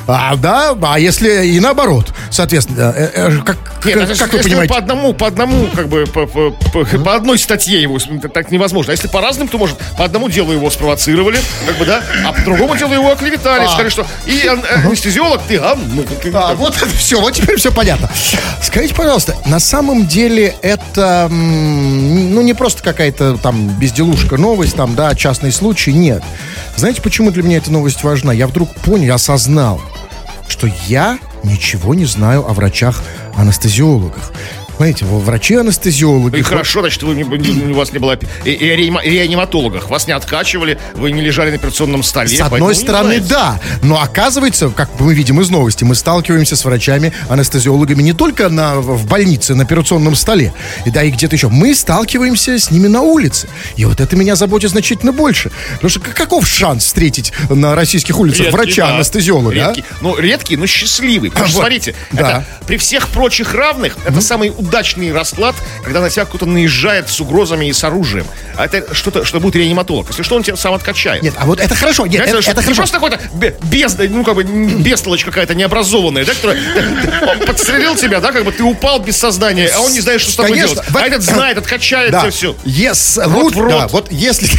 Да, а если и наоборот, соответственно, как вы понимаете? По одному, как бы, по одной статье его, так невозможно. А если по разным, то, может, по одному делу его спровоцировали, как бы, да, а по другому делу его оклеветали, сказали, что и анестезиолог, ты говно. Вот это все, вот теперь все понятно. Скажите, пожалуйста, на самом деле это, ну, не просто какая-то там безделушка, новость, там, да, частный случай, нет. Знаете, почему для меня эта новость важна? Я вдруг понял, осознал, что я ничего не знаю о врачах-анестезиологах. Знаете, врачи-анестезиологи... И хорошо, значит, у вас не было реаниматологов. Вас не откачивали, вы не лежали на операционном столе. С одной стороны, да. Но оказывается, как мы видим из новости, мы сталкиваемся с врачами-анестезиологами не только в больнице, на операционном столе, и где-то еще. Мы сталкиваемся с ними на улице. И вот это меня заботит значительно больше. Потому что каков шанс встретить на российских улицах врача-анестезиолога? Редкий. Ну, редкий, но счастливый. Потому что, смотрите, это, при всех прочих равных, это самый удачный расклад, когда на тебя кто-то наезжает с угрозами и с оружием. А это что-то, что будет реаниматолог. Если что, он тебя сам откачает. Нет, а вот это хорошо. Нет, это хорошо. Не просто какой-то бестолочь какая-то необразованная, да, которая подстрелил тебя, да, как бы ты упал без сознания, а он не знает, что с тобой делать. А этот знает, откачает тебя все. Рот в рот. Вот если...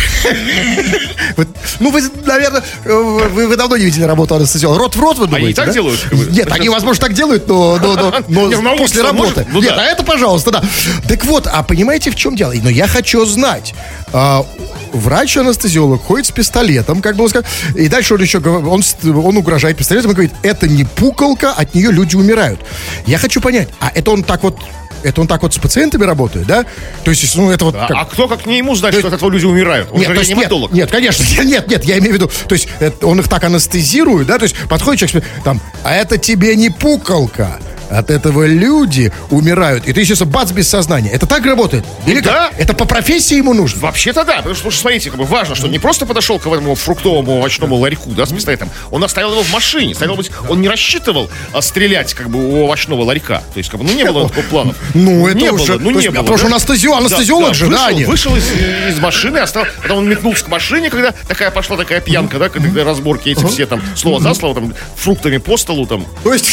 Ну, вы, наверное, вы давно не видели работу анестезиолога. Рот в рот, вы думаете, они так делают? Нет, они, возможно, так делают, но после работы. Нет, а это, пожалуйста, да. Так вот, а понимаете, в чем дело? Но я хочу знать. Врач-анестезиолог ходит с пистолетом, как бы он сказал, и дальше он еще он угрожает пистолетом и говорит, это не пукалка, от нее люди умирают. Я хочу понять, а это он так вот с пациентами работает, да? То есть, ну, это вот... Да, а кто как не ему знать, что от этого люди умирают? Он же реаниматолог. Нет, конечно, нет, я имею в виду, то есть, он их так анестезирует, да? То есть, подходит человек, там, а это тебе не пукалка. От этого люди умирают. И ты, естественно, бац, без сознания. Это так работает? Или да. Как? Это по профессии ему нужно? Вообще-то да. Потому что, смотрите, как бы важно, что не просто подошел к этому фруктовому овощному ларьку, да, с пистолетом. Он оставил его в машине. Стало быть, он не рассчитывал стрелять, как бы, у овощного ларька. То есть, как бы, ну, не было такого плана. Ну, это уже... Потому что анестезиолог же, да? Вышел из машины, потом он метнулся к машине, когда пошла такая пьянка, да, когда разборки эти все там, слово за слово, там, фруктами по столу, там.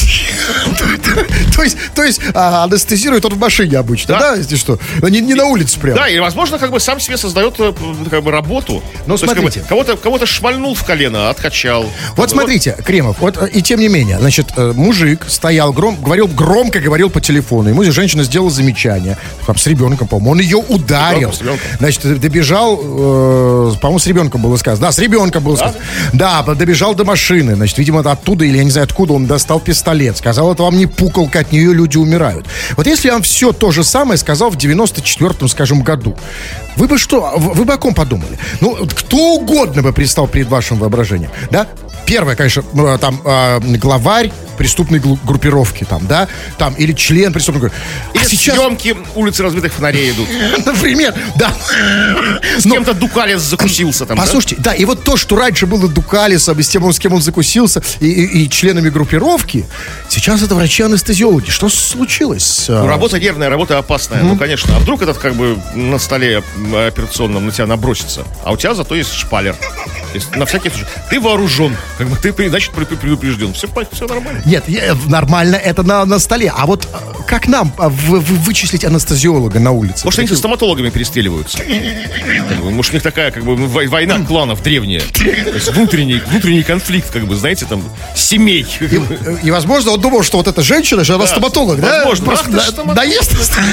То есть анестезирует он в машине обычно, да? Если что? Не на улице прямо. Да, и, возможно, как бы сам себе создает, как бы, работу. Ну, смотрите. Есть, как бы, кого-то шмальнул в колено, откачал. Вот смотрите, Кремов, вот и тем не менее, значит, мужик стоял, громко говорил по телефону. Ему женщина сделала замечание. Там, с ребенком, по-моему. Он ее ударил. Значит, добежал, по-моему, с ребенком было сказано. Да, с ребенком было сказано. Да, добежал до машины. Значит, видимо, оттуда, или я не знаю откуда, он достал пистолет. Сказал, это вам не пукалка, от нее люди умирают. Вот если я вам все то же самое сказал в 94-м, скажем, году, вы бы что, вы бы о ком подумали? Ну, кто угодно бы предстал перед вашим воображением, да? Первое, конечно, там, главарь преступной группировки, там, да, там, или член преступной группировки. Или съемки улицы разбитых фонарей идут. Например, да. С кем-то Дукалис закусился там, послушайте, да, и вот то, что раньше было Дукалисом, с кем он закусился, и членами группировки, сейчас это врачи-анестезиологи. Что случилось? Ну, работа нервная, работа опасная, ну, конечно. А вдруг этот, как бы, на столе операционном на тебя набросится, а у тебя зато есть шпалер. На всякий случай. Ты вооружен, как бы, ты, значит, предупрежден. Все нормально. Нет, нормально, это на столе. А вот как нам вычислить анестезиолога на улице? Может, они со стоматологами перестреливаются? Может, у них такая, как бы, война кланов древняя. То есть внутренний конфликт, как бы, знаете, там, семей. И возможно, он думал, что вот эта женщина, что она стоматолог, да? Возможно. Просто наест.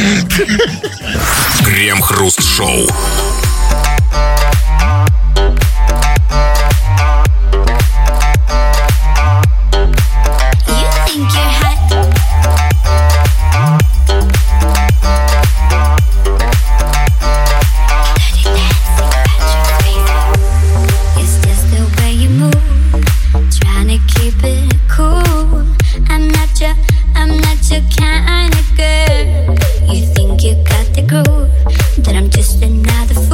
Крем-хруст-шоу. That I'm just another fool.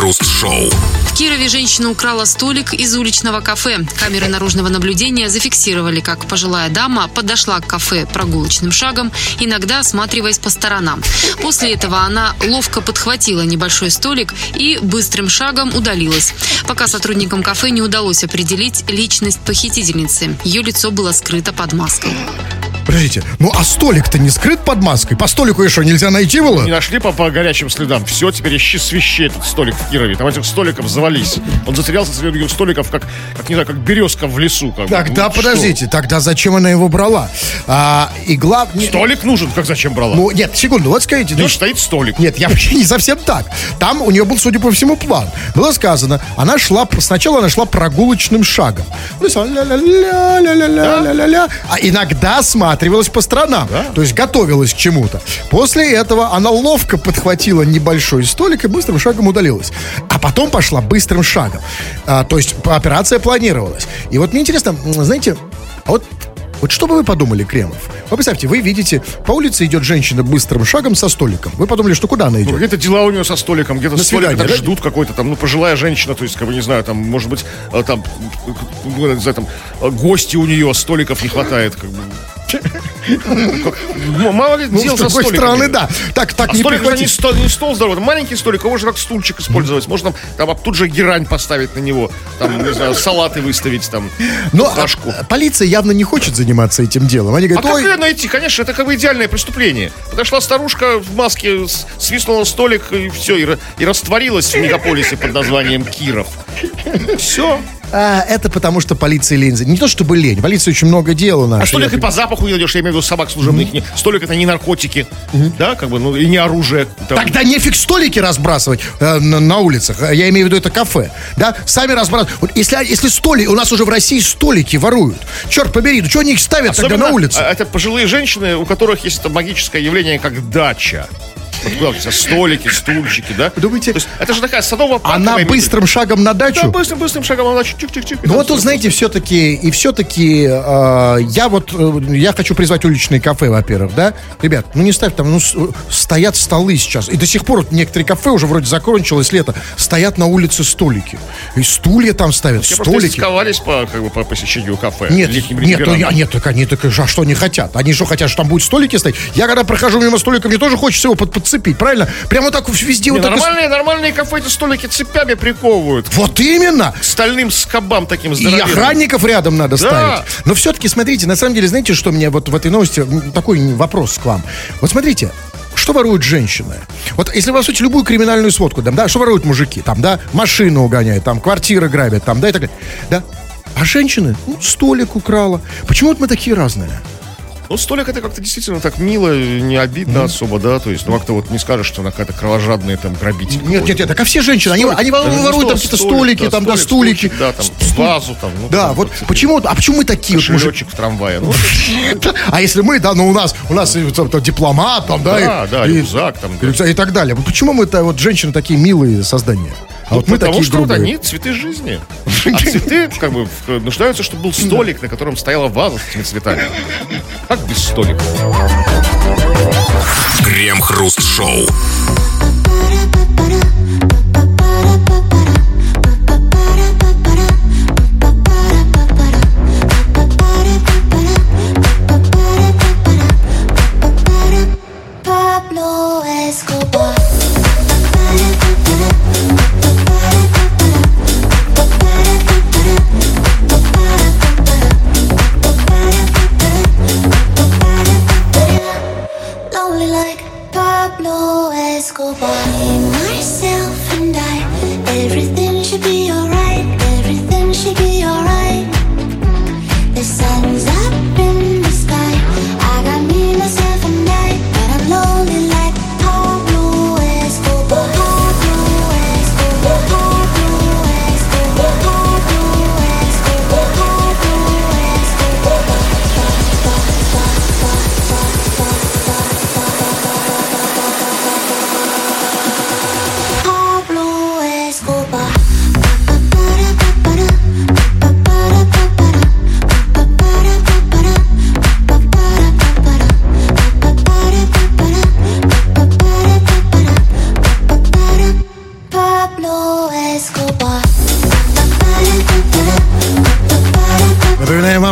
Крем-хруст-шоу. В Кирове женщина украла столик из уличного кафе. Камеры наружного наблюдения зафиксировали, как пожилая дама подошла к кафе прогулочным шагом, иногда осматриваясь по сторонам. После этого она ловко подхватила небольшой столик и быстрым шагом удалилась. Пока сотрудникам кафе не удалось определить личность похитительницы. Ее лицо было скрыто под маской. Подождите, ну а столик-то не скрыт под маской? По столику еще нельзя найти было? Не нашли по горячим следам. Все, теперь ищи с вещей этот столик в Кирове. Там этих столиков завались. Он затерялся среди этих столиков, как не знаю, как березка в лесу. Тогда подождите, тогда зачем она его брала? И главное... Столик нужен, как зачем брала? Ну, нет, секунду, вот скажите. Тут стоит столик. Нет, я вообще не совсем так. Там у нее был, судя по всему, план. Было сказано, сначала она шла прогулочным шагом. Ну, ля-ля-ля-ля-ля-ля-ля-ля. А иногда осматривалась по сторонам. Да? То есть готовилась к чему-то. После этого она ловко подхватила небольшой столик и быстрым шагом удалилась. А потом пошла быстрым шагом. То есть операция планировалась. И вот мне интересно, знаете, вот что бы вы подумали, Кремов? Вы представьте, вы видите, по улице идет женщина быстрым шагом со столиком. Вы подумали, что куда она идет? Ну, где-то дела у нее со столиком, где-то столик да? ждут какой-то там, пожилая женщина, то есть, не знаю, там, может быть, там, гости у нее, столиков не хватает, мало ли дел со столиком. С другой стороны, да. Так не столик прихватить. Не стол здоровый, маленький столик, его же как стульчик использовать. Можно там тут же герань поставить на него, там, не знаю, салаты выставить, там, кашку. Полиция явно не хочет заниматься этим делом. Они говорят, как ее найти? Конечно, это как бы идеальное преступление. Подошла старушка в маске, свистнула столик, и все, и растворилась в мегаполисе под названием Киров. Все. Это потому, что полиция лень. Не то чтобы лень, полиция очень много дела. А столик и по запаху не найдешь, я имею в виду собак служебных. Столик это не наркотики, да, и не оружие. Там. Тогда нефиг столики разбрасывать на улицах. Я имею в виду это кафе, да, сами разбрасывать. Вот если столики, у нас уже в России столики воруют. Черт побери, ну что они их ставят тогда на улице? Это пожилые женщины, у которых есть это магическое явление, как дача. Вот столики, стульчики, да? Думаете, то есть, это же такая садово-парковая. Она быстрым шагом на дачу? Да, быстрым шагом на дачу. Чик-чик-чик. Ну вот тут, знаете, все-таки я хочу призвать уличные кафе, во-первых, да? Ребят, не ставь там, стоят столы сейчас. И до сих пор некоторые кафе уже вроде закончилось лето, стоят на улице столики. И стулья там ставят, все столики. Все по посещению кафе. Нет, они так, а что они хотят? Они что хотят, что там будут столики стоять? Я когда прохожу мимо столика, мне тоже хочется его подцепить, правильно? Прямо так везде вот так. Нормальные кафе эти столики цепями приковывают. Вот именно! К стальным скобам таким здоровенным. И охранников рядом надо ставить. Но все-таки, смотрите, на самом деле, знаете, что мне вот в этой новости такой вопрос к вам. Вот смотрите, что воруют женщины? Вот если вы, по сути, любую криминальную сводку, да, что воруют мужики? Там, да, машину угоняют, там, квартиры грабят, там, да, и так далее. Да? А женщины, столик украла. Почему вот мы такие разные? Столик это как-то действительно так мило, не обидно особо, да, то есть, как-то вот не скажешь, что она какая-то кровожадная там грабитель. Нет, так а все женщины, они воруют там какие-то столики, там, да, стулики. Да, там, вазу там. Да, вот почему мы такие вот мужики? Кошелечек в трамвае. А если мы, да, у нас дипломат, там, да. Да, рюкзак там. И так далее. Почему мы-то, вот, женщины такие милые создания? А вот мы такие грубые. Потому что они цветы жизни. А цветы, нуждаются, чтобы был столик, на котором стояла ваза с этими цветами. Как без столика? Крем-хруст-шоу.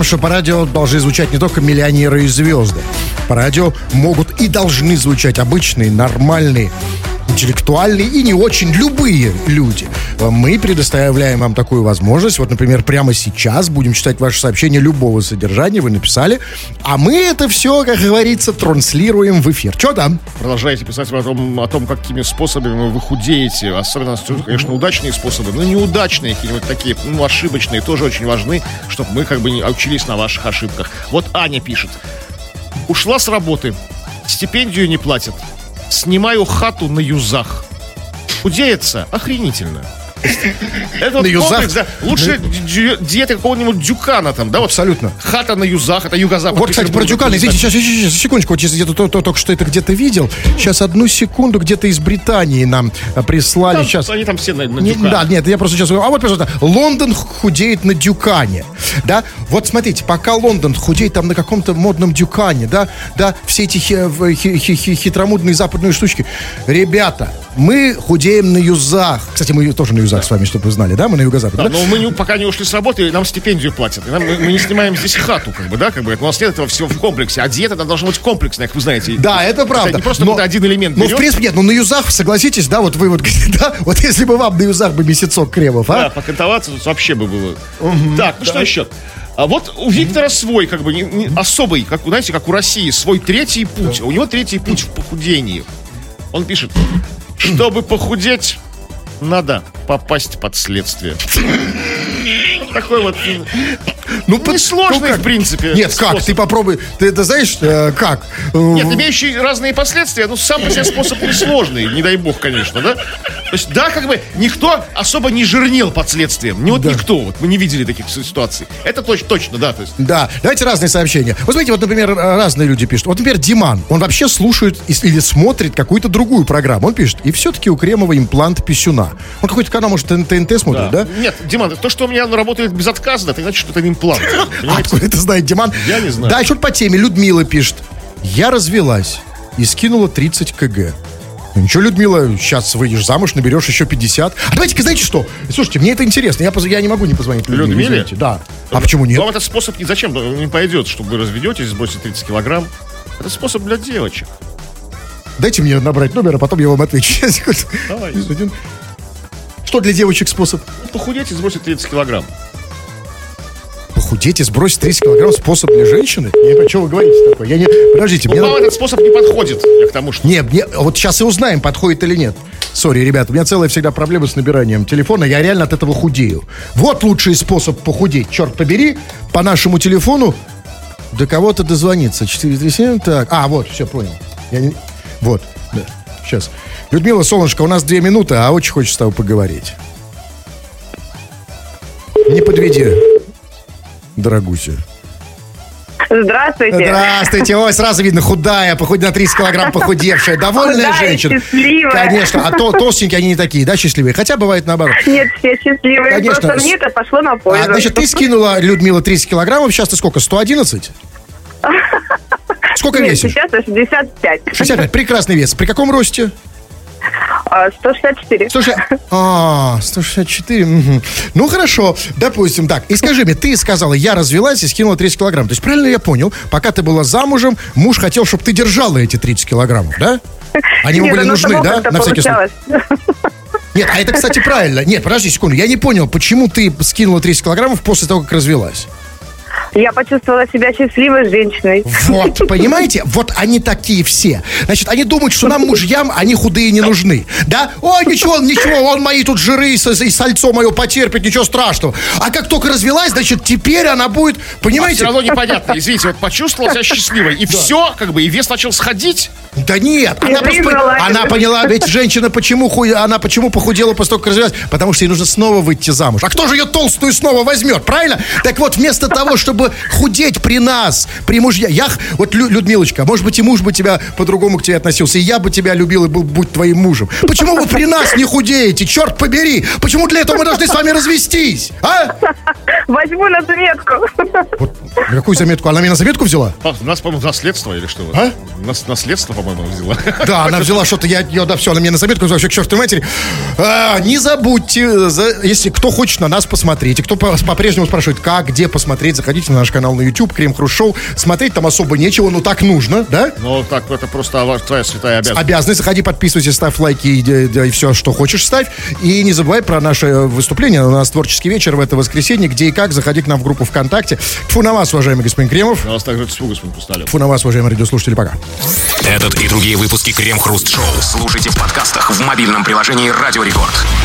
что по радио должны звучать не только миллионеры и звезды. По радио могут и должны звучать обычные, нормальные, интеллектуальные и не очень любые люди. Мы предоставляем вам такую возможность. Вот, например, прямо сейчас будем читать ваши сообщения любого содержания, вы написали, а мы это все, как говорится, транслируем в эфир. Что там? Продолжаете писать о том, какими способами вы худеете. Особенно, конечно, удачные способы, но неудачные, какие-нибудь такие, ошибочные, тоже очень важны, чтобы мы как бы не учились на ваших ошибках. Вот Аня пишет. Ушла с работы, стипендию не платят. Снимаю хату на юзах. Худеется охренительно. Это вот комплекс, да. Лучше диета какого-нибудь Дюкана там, да? Вот абсолютно. Хата на юзах, это юго-запад. Вот, кстати, про Дюкана, извините, сейчас, секундочку, вот если где-то только что это где-то видел, сейчас одну секунду где-то из Британии нам прислали. Там, сейчас. Они там все на Дюкане. Да, нет, я просто сейчас говорю, а вот, пожалуйста, Лондон худеет на Дюкане, да? Вот смотрите, пока Лондон худеет там на каком-то модном Дюкане, да, все эти хитромудные западные штучки. Ребята, мы худеем на юзах. Кстати, мы тоже на юзах с вами, чтобы вы знали, да? Мы на юго-западе. Да, но мы пока не ушли с работы, нам стипендию платят. Мы не снимаем здесь хату, как бы, да? У нас нет этого всего в комплексе. А диета должна быть комплексная, как вы знаете. Да, это правда. Это не просто один элемент берешь. Ну, в принципе, нет, на юзах, согласитесь, да, вот вы вот, да, вот если бы вам на юзах бы месяцок кремов, а? Да, покантоваться тут вообще бы было. Так, что еще? А вот у Виктора свой, как бы, не особый, как, знаете, как у России, свой третий путь. У него третий путь в похудении. Он пишет, чтобы похудеть, надо попасть под следствие. Такой вот... несложный, в принципе. Нет, способ. Как? Ты попробуй. Ты это знаешь, как? Нет, имеющий разные последствия, сам по себе способ несложный, не дай бог, конечно, да? То есть, да, как бы никто особо не жирнел под следствием. Никто. Вот мы не видели таких ситуаций. Это точно, да. То есть. Да, давайте разные сообщения. Вот смотрите, вот, например, разные люди пишут. Вот, например, Диман, он вообще слушает или смотрит какую-то другую программу. Он пишет, и все-таки у Кремова имплант писюна. Он какой-то канал, может, ТНТ смотрит, да? Нет, Диман, то, что у меня работает безотказно, это значит, что это имплант. Откуда это знает Диман? Я не знаю. Да, еще по теме. Людмила пишет. Я развелась и скинула 30 кг. Ну ничего, Людмила, сейчас выйдешь замуж, наберешь еще 50. А давайте-ка, знаете что? Слушайте, мне это интересно. Я не могу не позвонить Людмиле. Извините. Да. А почему нет? Вам этот способ зачем не пойдет, чтобы вы разведетесь, сбросите 30 килограмм? Это способ для девочек. Дайте мне набрать номер, а потом я вам отвечу. Давай. Что для девочек способ? Похудеть и сбросить 30 килограмм. Похудеть и сбросить 30 килограмм способ для женщины? Я не понимаю, что вы говорите такое. Подождите. Вам этот способ не подходит. Я к тому, что... Нет, вот сейчас и узнаем, подходит или нет. Сори, ребята, у меня целая всегда проблема с набиранием телефона. Я реально от этого худею. Вот лучший способ похудеть. Черт побери, по нашему телефону до кого-то дозвониться. 437, так. Вот, все, понял. Вот, да, сейчас. Людмила, солнышко, у нас 2 минуты, а очень хочется с тобой поговорить. Не подведи, дорогуся. Здравствуйте. Здравствуйте. Ой, сразу видно, худая, на 30 килограмм похудевшая. Довольная женщина. Счастливая. Конечно. А толстенькие они не такие, да, счастливые? Хотя бывает наоборот. Нет, все счастливые. Конечно. Просто мне это пошло на пользу. Значит, ты скинула, Людмила, 30 килограммов. Сейчас ты сколько? 111? Сколько весишь? Сейчас 65. 65. Прекрасный вес. При каком росте? 164. 164. Угу. Ну, хорошо, допустим, так. И скажи мне, ты сказала, я развелась и скинула 30 килограмм. То есть, правильно я понял, пока ты была замужем, муж хотел, чтобы ты держала эти 30 килограммов, да? Они ему были нужны, да? На всякий случай. Нет, а это, кстати, правильно. Нет, подожди секунду, я не понял, почему ты скинула 30 килограммов после того, как развелась? Я почувствовала себя счастливой женщиной. Вот, понимаете? Вот они такие все. Значит, они думают, что нам, мужьям, они худые не нужны. Да? Ой, ничего, он мои тут жиры и сальцо мое потерпит, ничего страшного. А как только развелась, значит, теперь она будет, понимаете? Все равно непонятно. Извините, вот почувствовала себя счастливой. И все, как бы, и вес начал сходить. Да нет, она поняла, ведь женщина почему похудела после того, как развелась? Потому что ей нужно снова выйти замуж. А кто же ее толстую снова возьмет, правильно? Так вот, вместо того, чтобы худеть при нас, при мужьях. Вот, Людмилочка, может быть, и муж бы тебя по-другому к тебе относился, и я бы тебя любил и был, будь твоим мужем. Почему вы при нас не худеете? Черт побери! Почему для этого мы должны с вами развестись? А? Возьму на заметку. Вот, какую заметку? Она меня на заметку взяла? У нас, по-моему, наследство или что? А? Наследство, по-моему, взяла. Да, она взяла что-то, все, она мне на заметку взяла, вообще к чертовой матери. Не забудьте, если кто хочет на нас посмотреть, и кто по-прежнему спрашивает, как, где посмотреть, заходите заходите на наш канал на YouTube, Крем-Хруст Шоу. Смотреть там особо нечего, но так нужно, да? Ну, так, это просто твоя святая обязанность. Обязанность. Заходи, подписывайся, ставь лайки и все, что хочешь, ставь. И не забывай про наше выступление. У нас творческий вечер в это воскресенье. Где и как, заходи к нам в группу ВКонтакте. Тьфу на вас, уважаемый господин Кремов. На вас также тьфу, господин Хрусталев. Тьфу на вас, уважаемые радиослушатели, пока. Этот и другие выпуски Крем-Хруст Шоу слушайте в подкастах в мобильном приложении Радио Рекорд.